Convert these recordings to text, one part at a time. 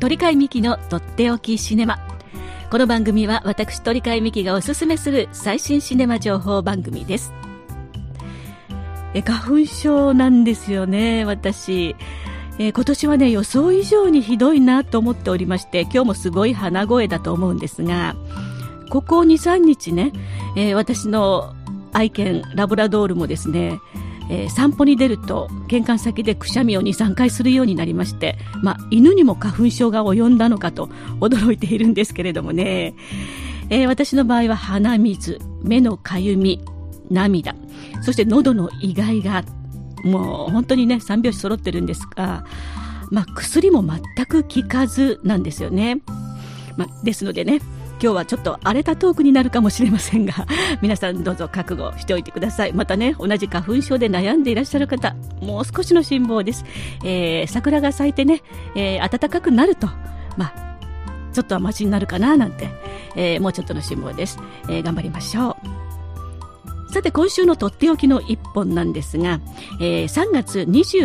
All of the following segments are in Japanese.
鳥飼美希のとっておきシネマ。この番組は私鳥飼美希がおすすめする最新シネマ情報番組です。花粉症なんですよね、私。今年はね、予想以上にひどいなと思っておりまして、今日もすごい鼻声だと思うんですが、ここ 2,3 日ね、私の愛犬ラブラドールもですね、散歩に出ると玄関先でくしゃみを 2,3 回するようになりまして、犬にも花粉症が及んだのかと驚いているんですけれどもね、私の場合は鼻水、目のかゆみ、涙、そして喉のイガイガ、もう本当にね3拍子揃ってるんですが、薬も全く効かずなんですよね。ですのでね、今日はちょっと荒れたトークになるかもしれませんが、皆さんどうぞ覚悟しておいてください。またね、同じ花粉症で悩んでいらっしゃる方、もう少しの辛抱です。桜が咲いてね、暖かくなると、ちょっとはマシになるかななんて、もうちょっとの辛抱です。頑張りましょう。さて、今週のとっておきの一本なんですが、3月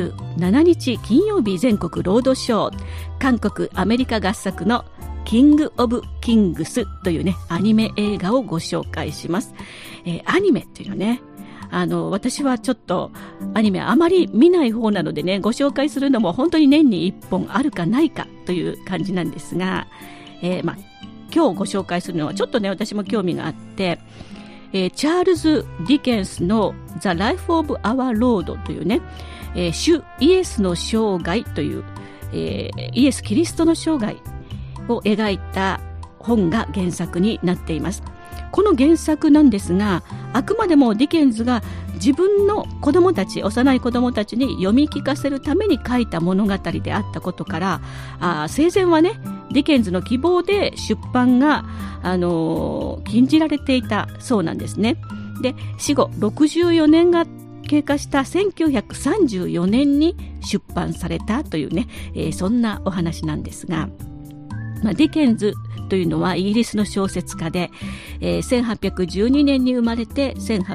27日金曜日全国ロードショー、韓国アメリカ合作のキングオブキングスというねアニメ映画をご紹介します。アニメっていうのね、私はちょっとアニメあまり見ない方なのでね、ご紹介するのも本当に年に1本あるかないかという感じなんですが、今日ご紹介するのはちょっとね私も興味があって、チャールズ・ディケンスの The Life of Our Lord というね、主イエスの生涯という、イエス・キリストの生涯を描いた本が原作になっています。この原作なんですが、あくまでもディケンズが自分の子供たち、幼い子供たちに読み聞かせるために書いた物語であったことから、生前はねディケンズの希望で出版が、禁じられていたそうなんですね。で、死後64年が経過した1934年に出版されたというね、そんなお話なんですが、ディケンズというのはイギリスの小説家で、1812年に生まれて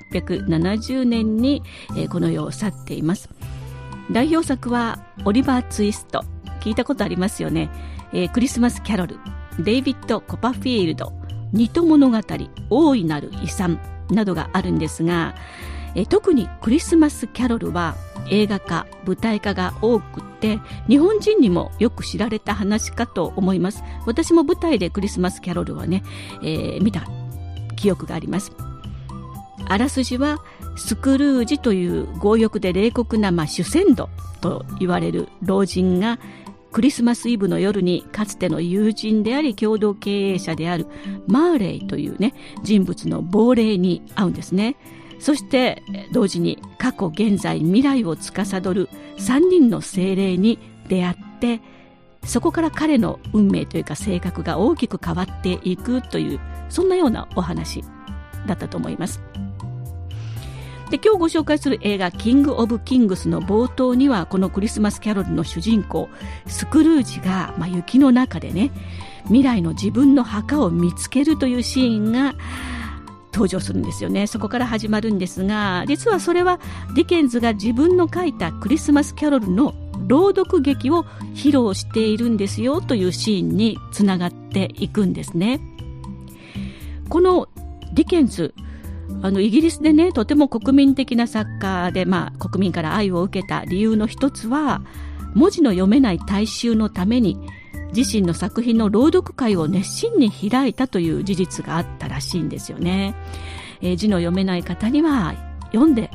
1870年に、この世を去っています。代表作はオリバー・ツイスト、聞いたことありますよね。クリスマス・キャロル、デイビッド・コパフィールド、ニト物語、大いなる遺産などがあるんですが、特にクリスマス・キャロルは映画化、舞台化が多くて、日本人にもよく知られた話かと思います。私も舞台でクリスマス・キャロルはね、見た記憶があります。あらすじは、スクルージという強欲で冷酷な、主戦度と言われる老人がクリスマスイブの夜にかつての友人であり共同経営者であるマーレイというね人物の亡霊に会うんですね。そして同時に過去現在未来を司る3人の精霊に出会って、そこから彼の運命というか性格が大きく変わっていくという、そんなようなお話だったと思います。で、今日ご紹介する映画キングオブキングスの冒頭には、このクリスマスキャロルの主人公スクルージが、雪の中でね未来の自分の墓を見つけるというシーンが登場するんですよね。そこから始まるんですが、実はそれはディケンズが自分の書いたクリスマスキャロルの朗読劇を披露しているんですよというシーンにつながっていくんですね。このディケンズ、イギリスでねとても国民的な作家で、国民から愛を受けた理由の一つは、文字の読めない大衆のために自身の作品の朗読会を熱心に開いたという事実があったらしいんですよね。字の読めない方には読んで、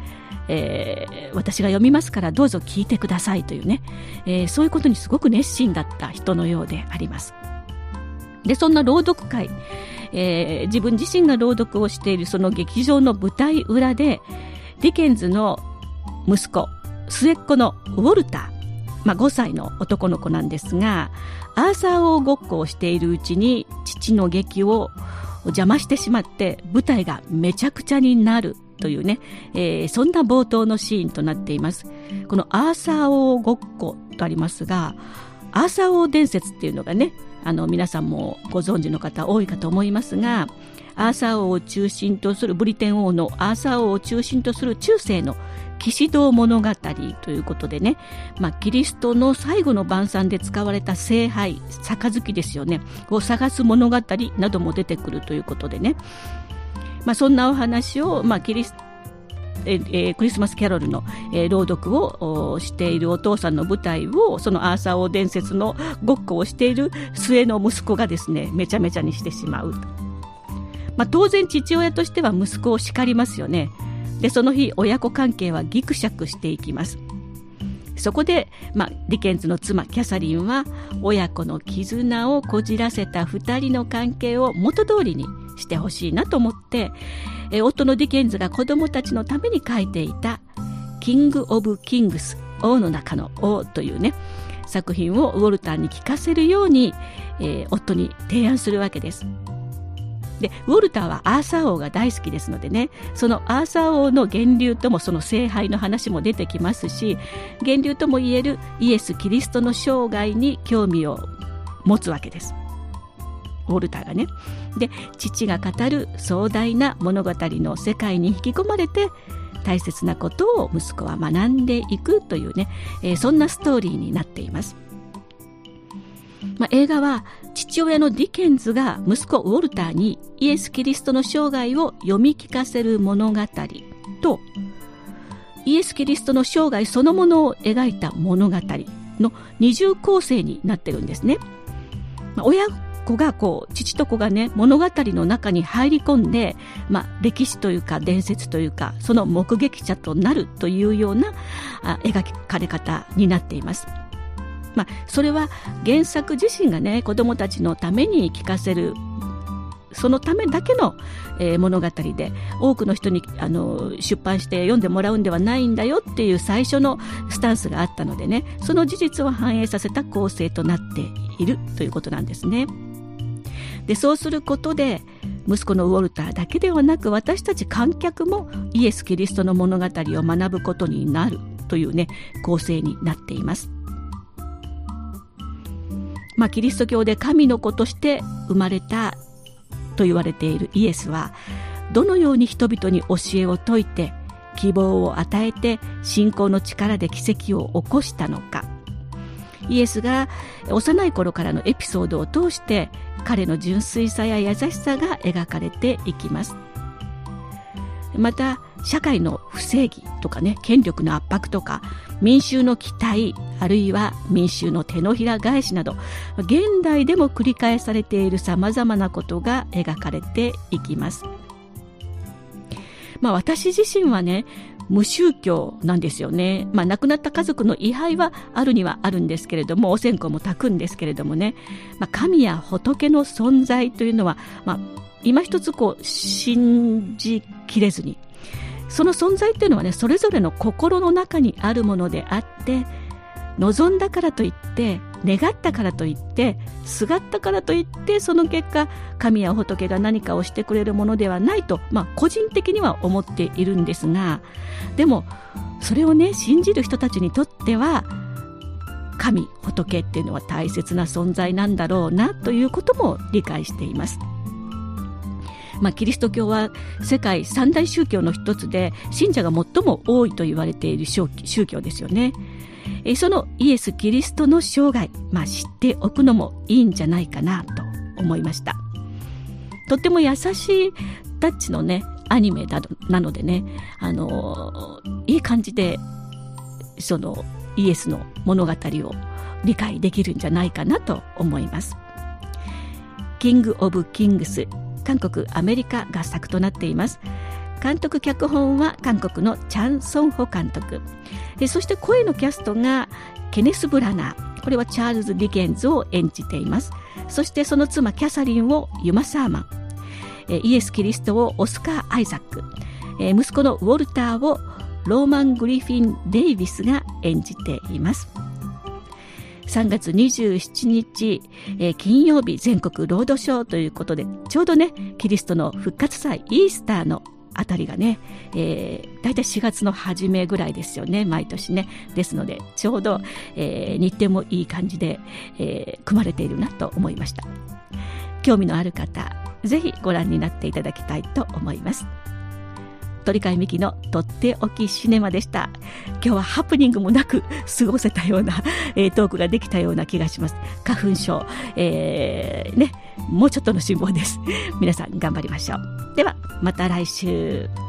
私が読みますからどうぞ聞いてくださいというね、そういうことにすごく熱心だった人のようであります。で、そんな朗読会、自分自身が朗読をしているその劇場の舞台裏で、ディケンズの息子、末っ子のウォルター、5歳の男の子なんですが、アーサー王ごっこをしているうちに父の劇を邪魔してしまって舞台がめちゃくちゃになるというね、そんな冒頭のシーンとなっています。このアーサー王ごっことありますが、アーサー王伝説っていうのがね、皆さんもご存知の方多いかと思いますが、アーサー王を中心とするブリテン王のアーサー王を中心とする中世の騎士道物語ということでね、キリストの最後の晩餐で使われた聖杯、杯ですよね、を探す物語なども出てくるということでね、そんなお話を、クリスマスキャロルの、朗読をしているお父さんの舞台を、そのアーサー王伝説のごっこをしている末の息子がですね、めちゃめちゃにしてしまうと。当然父親としては息子を叱りますよね。でその日親子関係はギクシャクしていきます。そこで、ディケンズの妻キャサリンは親子の絆をこじらせた2人の関係を元通りにしてほしいなと思って、夫のディケンズが子供たちのために書いていたキング・オブ・キングス、王の中の王というね作品をウォルターに聞かせるように、夫に提案するわけです。でウォルターはアーサー王が大好きですのでね、そのアーサー王の源流ともその聖杯の話も出てきますし、源流ともいえるイエス・キリストの生涯に興味を持つわけです、ウォルターがね。で父が語る壮大な物語の世界に引き込まれて、大切なことを息子は学んでいくというね、そんなストーリーになっています。映画は父親のディケンズが息子ウォルターにイエス・キリストの生涯を読み聞かせる物語と、イエス・キリストの生涯そのものを描いた物語の二重構成になってるんですね。親子が父と子がね物語の中に入り込んで、歴史というか伝説というかその目撃者となるというような描かれ方になっています。それは原作自身がね子どもたちのために聞かせる、そのためだけの、物語で、多くの人に出版して読んでもらうんではないんだよっていう最初のスタンスがあったのでね、その事実を反映させた構成となっているということなんですね。でそうすることで息子のウォルターだけではなく、私たち観客もイエス・キリストの物語を学ぶことになるというね構成になっています。キリスト教で神の子として生まれたと言われているイエスは、どのように人々に教えを説いて希望を与えて信仰の力で奇跡を起こしたのか。イエスが幼い頃からのエピソードを通して彼の純粋さや優しさが描かれていきます。また社会の不正義とかね、権力の圧迫とか民衆の期待、あるいは民衆の手のひら返しなど、現代でも繰り返されているさまざまなことが描かれていきます。私自身はね無宗教なんですよね。亡くなった家族の位牌はあるにはあるんですけれども、お線香も焚くんですけれどもね、神や仏の存在というのは、今一つ信じきれずに、その存在というのはねそれぞれの心の中にあるものであって、望んだからといって願ったからといってすがったからといってその結果神や仏が何かをしてくれるものではないと、個人的には思っているんですが、でもそれをね信じる人たちにとっては神仏っていうのは大切な存在なんだろうなということも理解しています。キリスト教は世界三大宗教の一つで、信者が最も多いと言われている宗教ですよね。そのイエス・キリストの生涯、知っておくのもいいんじゃないかなと思いました。とっても優しいタッチのねアニメなのでね、いい感じでそのイエスの物語を理解できるんじゃないかなと思います。キング・オブ・キングス、韓国アメリカ合作となっています。監督脚本は韓国のチャン・ソンホ監督、そして声のキャストがケネス・ブラナー、これはチャールズ・ディケンズを演じています。そしてその妻キャサリンをユマ・サーマン、イエス・キリストをオスカー・アイザック、息子のウォルターをローマン・グリフィン・デイビスが演じています。3月27日、金曜日全国ロードショーということで、ちょうどねキリストの復活祭イースターのあたりがね、だいたい4月の初めぐらいですよね、毎年ね。ですのでちょうど、日程もいい感じで、組まれているなと思いました。興味のある方ぜひご覧になっていただきたいと思います。 鳥飼美希のとっておきシネマでした。今日はハプニングもなく過ごせたような、トークができたような気がします。花粉症、もうちょっとの辛抱です。皆さん頑張りましょう。ではまた来週。